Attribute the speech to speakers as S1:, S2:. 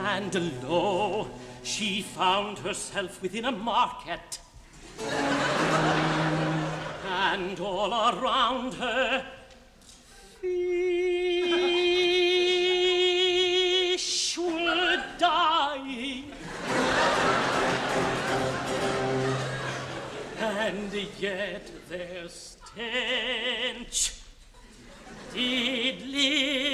S1: And lo, she found herself within a market. And all around her, fish were dying. And yet their stench did live